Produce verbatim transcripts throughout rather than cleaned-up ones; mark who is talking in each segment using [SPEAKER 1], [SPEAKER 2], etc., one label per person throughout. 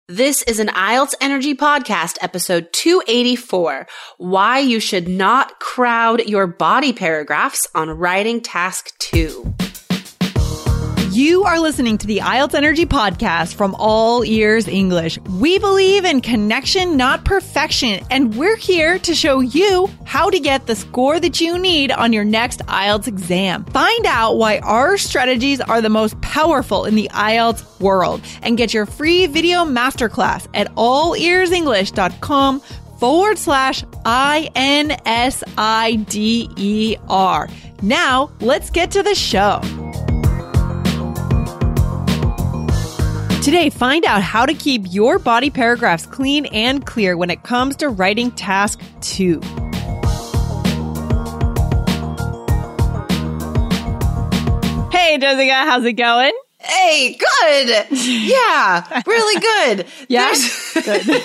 [SPEAKER 1] This is an I E L T S Energy Podcast, episode two eighty-four, Why You Should Not Crowd Your Body Paragraphs on Writing Task two.
[SPEAKER 2] You are listening to the I E L T S Energy Podcast from All Ears English. We believe in connection, not perfection, and we're here to show you how to get the score that you need on your next I E L T S exam. Find out why our strategies are the most powerful in the I E L T S world and get your free video masterclass at allearsenglish.com forward slash I N S I D E R. Now, let's get to the show. Today, find out how to keep your body paragraphs clean and clear when it comes to writing task two. Hey, Jessica, how's it going?
[SPEAKER 1] Hey, good. Yeah, really good.
[SPEAKER 2] Yeah, good.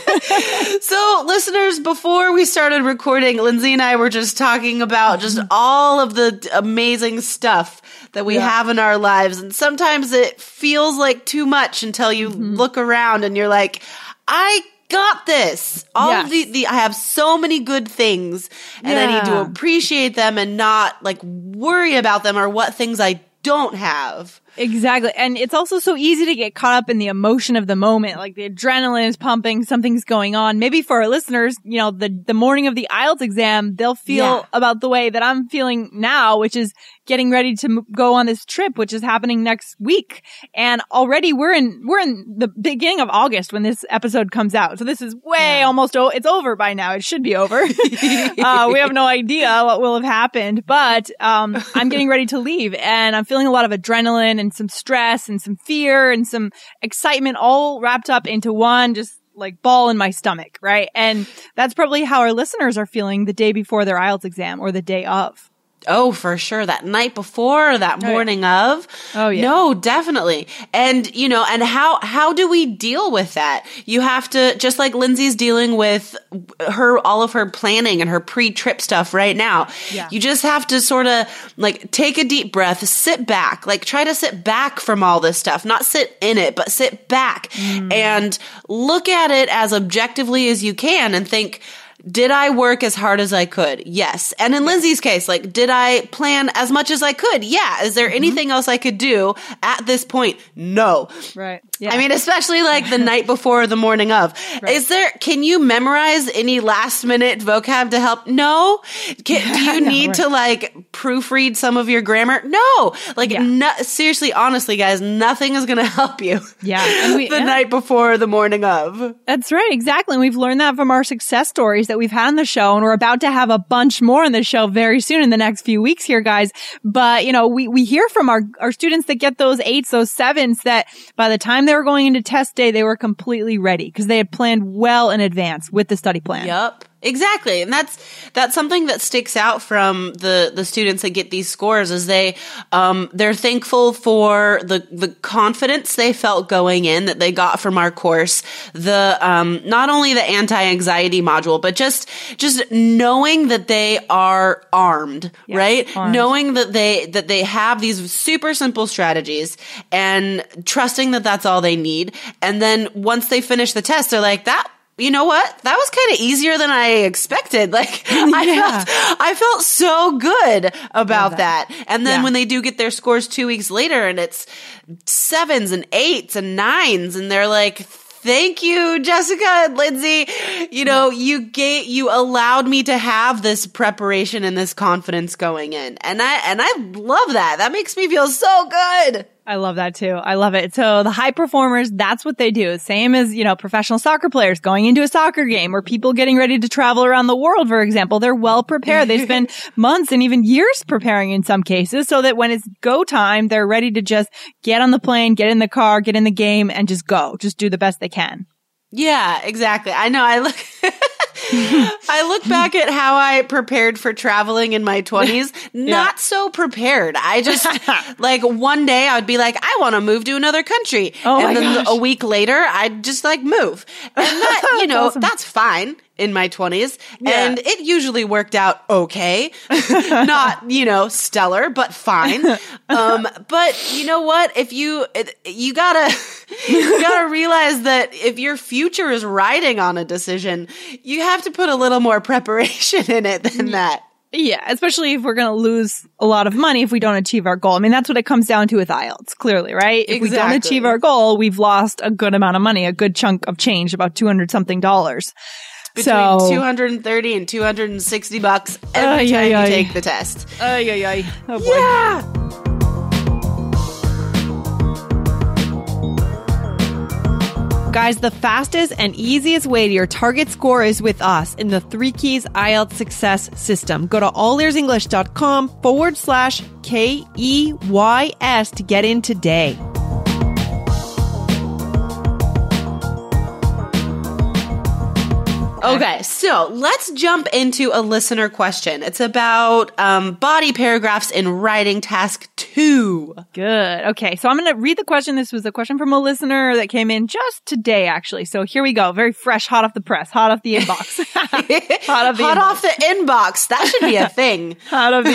[SPEAKER 1] So, listeners, before we started recording, Lindsay and I were just talking about just all of the amazing stuff that we yeah. have in our lives. And sometimes it feels like too much until you mm-hmm. look around and you're like, I got this. All yes. of the, the, I have so many good things and yeah. I need to appreciate them and not like worry about them or what things I don't have.
[SPEAKER 2] Exactly. And it's also so easy to get caught up in the emotion of the moment. Like the adrenaline is pumping, something's going on. Maybe for our listeners, you know, the, the morning of the I E L T S exam, they'll feel yeah. about the way that I'm feeling now, which is getting ready to m- go on this trip, which is happening next week. And already we're in, we're in the beginning of August when this episode comes out. So this is way yeah. almost, o- it's over by now. It should be over. uh, we have no idea what will have happened, but, um, I'm getting ready to leave and I'm feeling a lot of adrenaline and some stress and some fear and some excitement all wrapped up into one just like ball in my stomach, right? And that's probably how our listeners are feeling the day before their I E L T S exam or the day of.
[SPEAKER 1] Oh, for sure. That night before or that morning
[SPEAKER 2] oh, yeah.
[SPEAKER 1] of.
[SPEAKER 2] Oh, yeah.
[SPEAKER 1] No, definitely. And, you know, and how, how do we deal with that? You have to, just like Lindsay's dealing with her, all of her planning and her pre-trip stuff right now.
[SPEAKER 2] Yeah.
[SPEAKER 1] You just have to sort of like take a deep breath, sit back, like try to sit back from all this stuff, not sit in it, but sit back mm. and look at it as objectively as you can and think, did I work as hard as I could? Yes. And in Lindsay's case, like, did I plan as much as I could? Yeah. Is there mm-hmm. anything else I could do at this point? No.
[SPEAKER 2] Right. Yeah.
[SPEAKER 1] I mean, especially like the night before or the morning of. Right. Is there, can you memorize any last minute vocab to help? No. Can, do you no, need right. to like proofread some of your grammar? No. Like, yeah. no, seriously, honestly, guys, nothing is going to help you.
[SPEAKER 2] Yeah. And we,
[SPEAKER 1] the
[SPEAKER 2] yeah.
[SPEAKER 1] night before or the morning of.
[SPEAKER 2] That's right. Exactly. And we've learned that from our success stories that we've had on the show, and we're about to have a bunch more on the show very soon in the next few weeks here, guys. But, you know, we, we hear from our, our students that get those eights, those sevens, that by the time they were going into test day, they were completely ready because they had planned well in advance with the study plan.
[SPEAKER 1] Yep. Exactly. And that's, that's something that sticks out from the, the students that get these scores is they, um, they're thankful for the, the confidence they felt going in that they got from our course. The, um, not only the anti-anxiety module, but just, just knowing that they are armed, yes, right? Armed. Knowing that they, that they have these super simple strategies and trusting that that's all they need. And then once they finish the test, they're like, that, you know what? That was kind of easier than I expected. Like yeah. I felt, I felt so good about that. that. And then yeah. when they do get their scores two weeks later and it's sevens and eights and nines and they're like, thank you, Jessica and Lindsay. You know, you gave, you allowed me to have this preparation and this confidence going in. And I, and I love that. That makes me feel so good.
[SPEAKER 2] I love that too. I love it. So the high performers, that's what they do. Same as, you know, professional soccer players going into a soccer game or people getting ready to travel around the world, for example. They're well prepared. They spend months and even years preparing in some cases so that when it's go time, they're ready to just get on the plane, get in the car, get in the game and just go. Just do the best they can.
[SPEAKER 1] Yeah, exactly. I know. I look... I look back at how I prepared for traveling in my twenties, not yeah. so prepared. I just, like, one day I would be like, I want to move to another country.
[SPEAKER 2] Oh
[SPEAKER 1] and
[SPEAKER 2] my
[SPEAKER 1] then
[SPEAKER 2] gosh.
[SPEAKER 1] a week later, I'd just, like, move. And that, you know,
[SPEAKER 2] awesome.
[SPEAKER 1] That's fine. in my twenties,
[SPEAKER 2] Yeah.
[SPEAKER 1] and it usually worked out okay. Not, you know, stellar, but fine. Um, but you know what? If you, you gotta, you gotta realize that if your future is riding on a decision, you have to put a little more preparation in it than that.
[SPEAKER 2] Yeah, especially if we're going to lose a lot of money if we don't achieve our goal. I mean, that's what it comes down to with I E L T S, clearly, right? If we don't
[SPEAKER 1] Exactly.
[SPEAKER 2] achieve our goal, we've lost a good amount of money, a good chunk of change, about two hundred something dollars.
[SPEAKER 1] Between
[SPEAKER 2] So,
[SPEAKER 1] two hundred thirty and two hundred sixty bucks every
[SPEAKER 2] Ay,
[SPEAKER 1] time
[SPEAKER 2] ay,
[SPEAKER 1] you
[SPEAKER 2] ay.
[SPEAKER 1] take the test.
[SPEAKER 2] ay, ay, ay. Oh boy.
[SPEAKER 1] Yeah.
[SPEAKER 2] Guys, the fastest and easiest way to your target score is with us in the Three Keys I E L T S Success System. Go to allearsenglish.com forward slash K E Y S to get in today.
[SPEAKER 1] Okay, so let's jump into a listener question. It's about um, body paragraphs in writing task two.
[SPEAKER 2] Good. Okay. So I'm going to read the question. This was a question from a listener that came in just today, actually. So here we go. Very fresh, hot off the press, hot off the inbox. hot off the
[SPEAKER 1] Hot
[SPEAKER 2] inbox.
[SPEAKER 1] off the inbox. That should be a thing.
[SPEAKER 2] Out of the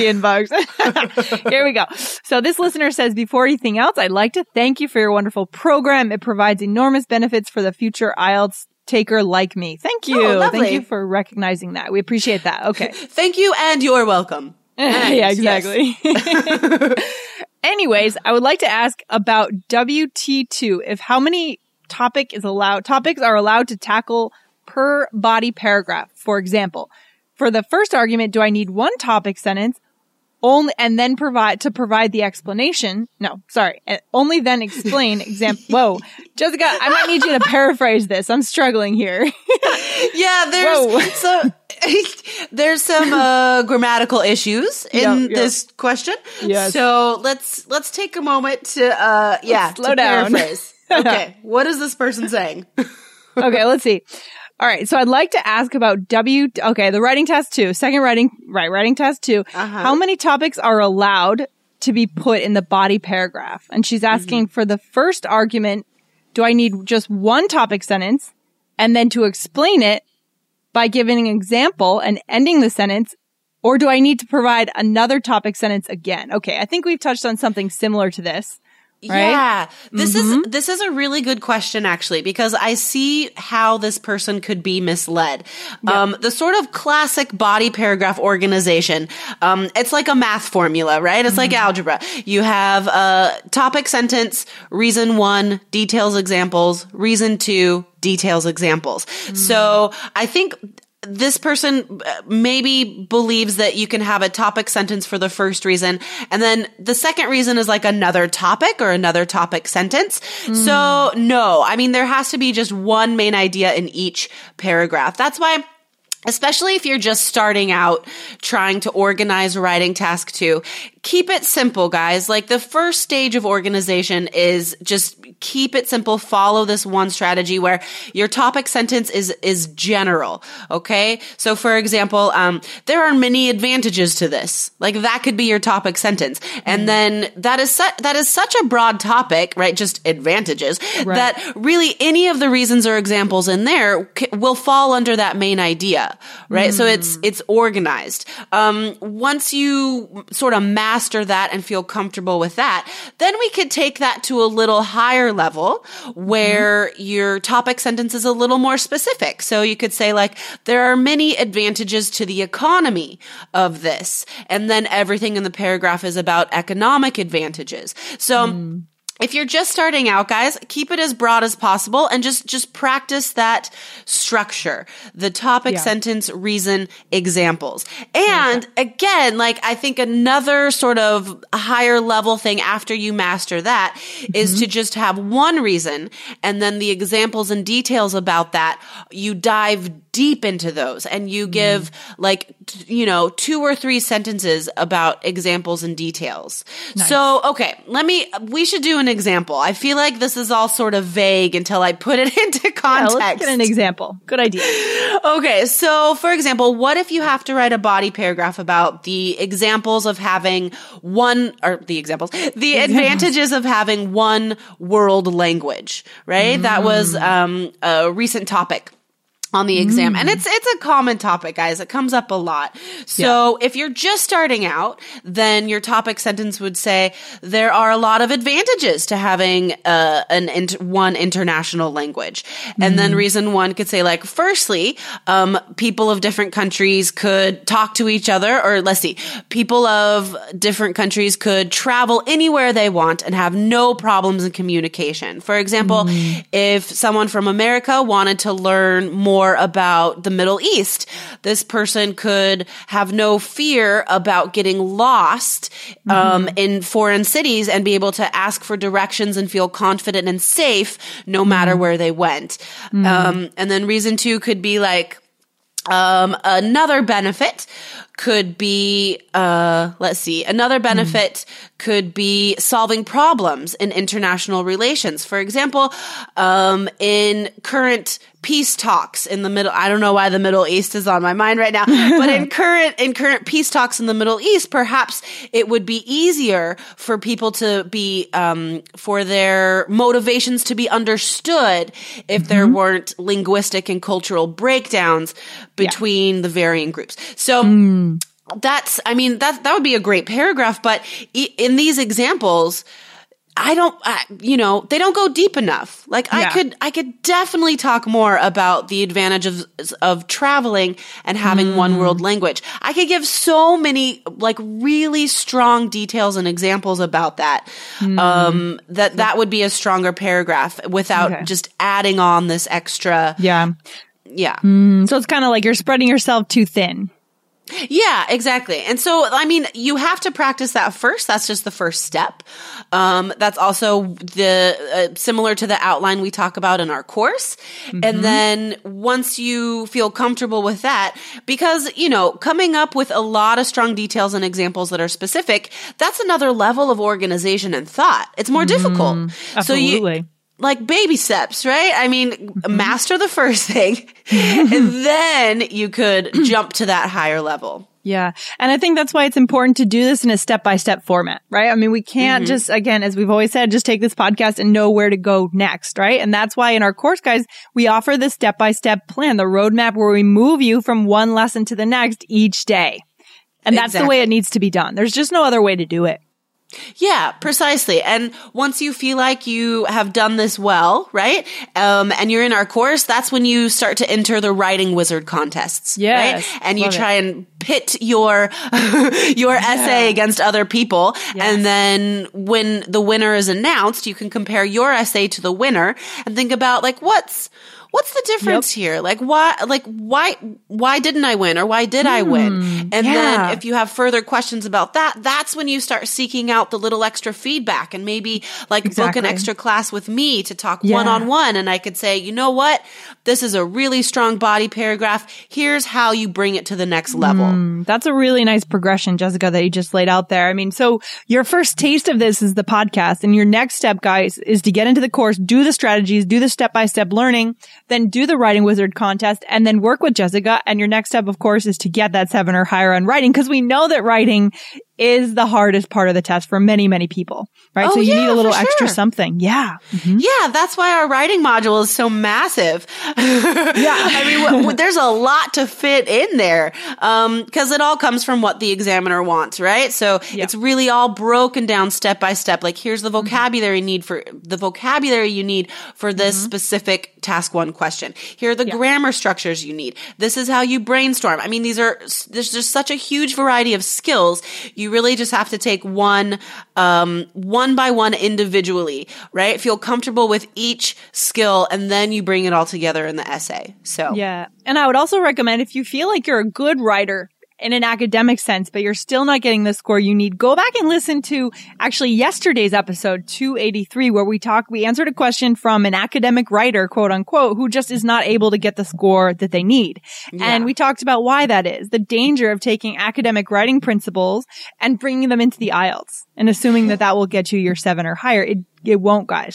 [SPEAKER 2] inbox. Here we go. So this listener says, before anything else, I'd like to thank you for your wonderful program. It provides enormous benefits for the future I E L T S taker like me. Thank you.
[SPEAKER 1] Oh, lovely.
[SPEAKER 2] Thank you for recognizing that. We appreciate that. Okay.
[SPEAKER 1] Thank you, and you're welcome. And,
[SPEAKER 2] yeah,
[SPEAKER 1] yes.
[SPEAKER 2] exactly. Anyways, I would like to ask about W T two. If how many topic is allowed, topics are allowed to tackle per body paragraph. For example, for the first argument, do I need one topic sentence only, and then provide, to provide the explanation? No, sorry. uh, Only then explain example. Whoa. Jessica, I might need you to paraphrase this. I'm struggling here.
[SPEAKER 1] Yeah,
[SPEAKER 2] Whoa.
[SPEAKER 1] there's some there's some uh, grammatical issues in
[SPEAKER 2] Yeah, yeah.
[SPEAKER 1] this question.
[SPEAKER 2] Yes.
[SPEAKER 1] So let's let's take a moment to uh yeah
[SPEAKER 2] slow
[SPEAKER 1] to
[SPEAKER 2] down.
[SPEAKER 1] paraphrase. Okay, what is this person saying?
[SPEAKER 2] Okay, let's see. All right, so I'd like to ask about W. Okay, the writing test two, second writing, right, writing test two.
[SPEAKER 1] Uh-huh.
[SPEAKER 2] How many topics are allowed to be put in the body paragraph? And she's asking
[SPEAKER 1] Mm-hmm.
[SPEAKER 2] for the first argument, do I need just one topic sentence? And then to explain it by giving an example and ending the sentence, or do I need to provide another topic sentence again? Okay, I think we've touched on something similar to this. Right?
[SPEAKER 1] Yeah, this
[SPEAKER 2] Mm-hmm.
[SPEAKER 1] is this is a really good question actually, because I see how this person could be misled. Um, the sort of classic body paragraph organization, um, it's like a math formula, right? It's like algebra. You have a topic sentence, reason one, details examples, reason two, details examples. So I think this person uh, maybe believes that you can have a topic sentence for the first reason, and then the second reason is like another topic or another topic sentence. So no, I mean, there has to be just one main idea in each paragraph. That's why, especially if you're just starting out trying to organize writing task two, keep it simple, guys. Like the first stage of organization is just keep it simple. Follow this one strategy where your topic sentence is, is general. Okay. So for example, um, there are many advantages to this. Like that could be your topic sentence. And mm. then that is su- that is such a broad topic, right? Just advantages
[SPEAKER 2] Right.
[SPEAKER 1] that really any of the reasons or examples in there c- will fall under that main idea. Right. Mm. So it's, it's organized. Um, once you sort of master that and feel comfortable with that, then we could take that to a little higher level where mm-hmm. your topic sentence is a little more specific. So you could say like, there are many advantages to the economy of this. And then everything in the paragraph is about economic advantages. So mm. if you're just starting out, guys, keep it as broad as possible and just, just practice that structure, the topic,
[SPEAKER 2] yeah.
[SPEAKER 1] sentence, reason, examples. And okay. again, like I think another sort of higher level thing after you master that mm-hmm. is to just have one reason and then the examples and details about that, you dive deep into those and you give mm. like, you know, two or three sentences about examples and details. Nice. So, okay, let me, we should do an example. I feel like this is all sort of vague until I put it into context.
[SPEAKER 2] Yeah, let's get an example. Good idea.
[SPEAKER 1] Okay, so for example, what if you have to write a body paragraph about the examples of having one, or the examples, the advantages of having one world language, right? Mm. That was um, a recent topic. on the exam. Mm. And it's it's a common topic, guys. It comes up a lot. So yeah. if you're just starting out, then your topic sentence would say, there are a lot of advantages to having uh, an int- one international language. Mm. And then reason one could say, like, firstly, um, people of different countries could talk to each other, or let's see, people of different countries could travel anywhere they want and have no problems in communication. For example, mm. if someone from America wanted to learn more More about the Middle East, this person could have no fear about getting lost um, mm-hmm. in foreign cities and be able to ask for directions and feel confident and safe no mm-hmm. matter where they went. Mm-hmm. Um, and then reason two could be like, um, another benefit could be, uh, let's see, another benefit mm. could be solving problems in international relations. For example, um, in current peace talks in the middle, I don't know why the Middle East is on my mind right now, but in current, in current peace talks in the Middle East, perhaps it would be easier for people to be, um, for their motivations to be understood if mm-hmm. there weren't linguistic and cultural breakdowns between yeah. the varying groups. So, mm. That's, I mean, that, that would be a great paragraph, but in these examples, I don't, I, you know, they don't go deep enough. Like yeah. I could, I could definitely talk more about the advantage of, of traveling and having mm. one world language. I could give so many, like, really strong details and examples about that. Mm. Um, that, that would be a stronger paragraph without okay. just adding on this extra.
[SPEAKER 2] Yeah.
[SPEAKER 1] Yeah.
[SPEAKER 2] Mm. So it's kind of like you're spreading yourself too thin.
[SPEAKER 1] Yeah, exactly. And so, I mean, you have to practice that first. That's just the first step. Um, that's also the, uh, similar to the outline we talk about in our course. Mm-hmm. And then once you feel comfortable with that, because, you know, coming up with a lot of strong details and examples that are specific, that's another level of organization and thought. It's more mm, difficult.
[SPEAKER 2] Absolutely.
[SPEAKER 1] So you, like baby steps, right? I mean, mm-hmm. master the first thing and then you could jump to that higher level.
[SPEAKER 2] Yeah. And I think that's why it's important to do this in a step-by-step format, right? I mean, we can't mm-hmm. just, again, as we've always said, just take this podcast and know where to go next, right? And that's why in our course, guys, we offer the step-by-step plan, the roadmap where we move you from one lesson to the next each day. And that's exactly. the way it needs to be done. There's just no other way to do it.
[SPEAKER 1] Yeah, precisely. And once you feel like you have done this well, right? Um, and you're in our course, that's when you start to enter the writing wizard contests.
[SPEAKER 2] Yes,
[SPEAKER 1] right? And you try it. and pit your, your yeah. essay against other people. Yes. And then when the winner is announced, you can compare your essay to the winner and think about like, what's, What's the difference yep. here? Like why, like why, why didn't I win or why did mm, I win? And yeah. then if you have further questions about that, that's when you start seeking out the little extra feedback and maybe like exactly. book an extra class with me to talk yeah. one-on-one. And I could say, you know what? This is a really strong body paragraph. Here's how you bring it to the next level.
[SPEAKER 2] Mm, that's a really nice progression, Jessica, that you just laid out there. I mean, so your first taste of this is the podcast, and your next step, guys, is to get into the course, do the strategies, do the step-by-step learning, then do the Writing Wizard contest, and then work with Jessica. And your next step, of course, is to get that seven or higher on writing, because we know that writing is the hardest part of the test for many, many people, right?
[SPEAKER 1] Oh,
[SPEAKER 2] so you
[SPEAKER 1] yeah,
[SPEAKER 2] need a little
[SPEAKER 1] sure.
[SPEAKER 2] extra something. Yeah.
[SPEAKER 1] Mm-hmm. Yeah, that's why our writing module is so massive. Yeah. I mean, w- w- there's a lot to fit in there, um, because it all comes from what the examiner wants, right? So yeah. it's really all broken down step by step. Like, here's the vocabulary mm-hmm. need for the vocabulary you need for this mm-hmm. specific task one question. Here are the yeah. grammar structures you need. This is how you brainstorm. I mean, these are, there's just such a huge variety of skills. You really just have to take one, um, one by one individually, right? Feel comfortable with each skill, and then you bring it all together in the essay. So,
[SPEAKER 2] yeah. And I would also recommend, if you feel like you're a good writer in an academic sense, but you're still not getting the score you need, go back and listen to actually yesterday's episode two eighty-three, where we talked, we answered a question from an academic writer, quote unquote, who just is not able to get the score that they need. Yeah. And we talked about why that is, the danger of taking academic writing principles and bringing them into the I E L T S and assuming that that will get you your seven or higher. It, it won't, guys.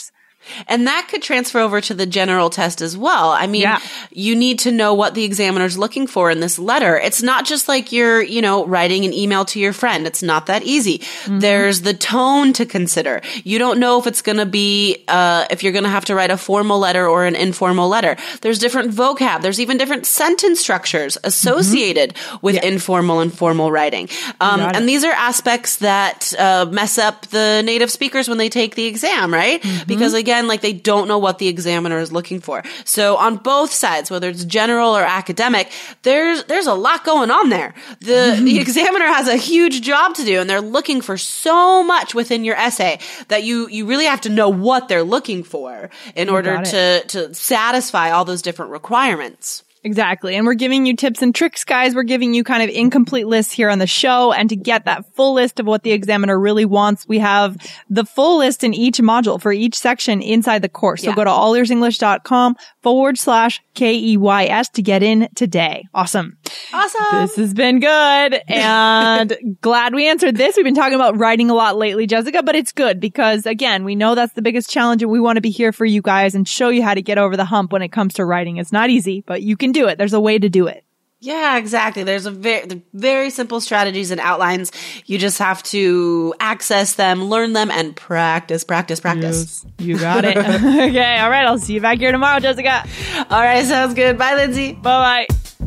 [SPEAKER 1] And that could transfer over to the general test as well. I mean, yeah. you need to know what the examiner's looking for in this letter. It's not just like you're, you know, writing an email to your friend. It's not that easy. Mm-hmm. There's the tone to consider. You don't know if it's going to be, uh, if you're going to have to write a formal letter or an informal letter. There's different vocab. There's even different sentence structures associated mm-hmm. with yeah. informal and formal writing. Um, and these are aspects that, uh, mess up the native speakers when they take the exam, right? Mm-hmm. Because again, Again, like they don't know what the examiner is looking for. So on both sides, whether it's general or academic, there's there's a lot going on there. The the examiner has a huge job to do, and they're looking for so much within your essay that you you really have to know what they're looking for in you order to to satisfy all those different requirements.
[SPEAKER 2] Exactly. And we're giving you tips and tricks, guys. We're giving you kind of incomplete lists here on the show. And to get that full list of what the examiner really wants, we have the full list in each module for each section inside the course. So yeah. go to allearsenglish.com forward slash K E Y S to get in today. Awesome.
[SPEAKER 1] Awesome.
[SPEAKER 2] This has been good. And glad we answered this. We've been talking about writing a lot lately, Jessica, but it's good because, again, we know that's the biggest challenge and we want to be here for you guys and show you how to get over the hump when it comes to writing. It's not easy, but you can do it. There's a way to do it.
[SPEAKER 1] Yeah, exactly. There's a very, very simple strategies and outlines. You just have to access them, learn them, and practice, practice, practice.
[SPEAKER 2] Yes, you got it. Okay. All right. I'll see you back here tomorrow, Jessica.
[SPEAKER 1] All right. Sounds good. Bye, Lindsay.
[SPEAKER 2] Bye-bye.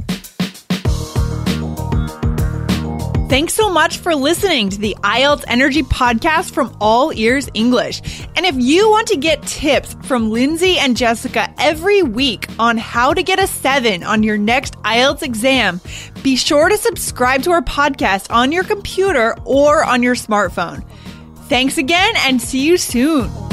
[SPEAKER 2] Thanks so much for listening to the I E L T S Energy Podcast from All Ears English. And if you want to get tips from Lindsay and Jessica every week on how to get a seven on your next I E L T S exam, be sure to subscribe to our podcast on your computer or on your smartphone. Thanks again and see you soon.